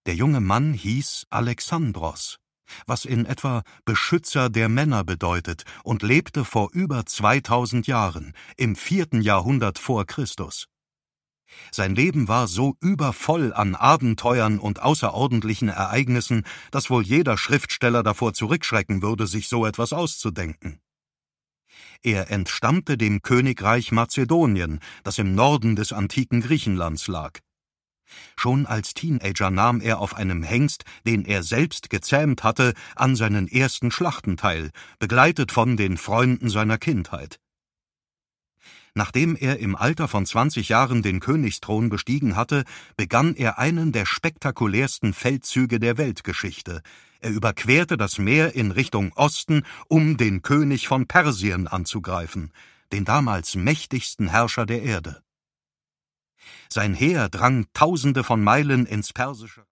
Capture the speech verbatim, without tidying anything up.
Der junge Mann hieß Alexandros, was in etwa Beschützer der Männer bedeutet, und lebte vor über zweitausend Jahren, im vierten Jahrhundert vor Christus. Sein Leben war so übervoll an Abenteuern und außerordentlichen Ereignissen, dass wohl jeder Schriftsteller davor zurückschrecken würde, sich so etwas auszudenken. Er entstammte dem Königreich Mazedonien, das im Norden des antiken Griechenlands lag. Schon als Teenager nahm er auf einem Hengst, den er selbst gezähmt hatte, an seinen ersten Schlachten teil, begleitet von den Freunden seiner Kindheit. Nachdem er im Alter von zwanzig Jahren den Königsthron bestiegen hatte, begann er einen der spektakulärsten Feldzüge der Weltgeschichte. Er überquerte das Meer in Richtung Osten, um den König von Persien anzugreifen, den damals mächtigsten Herrscher der Erde. Sein Heer drang Tausende von Meilen ins persische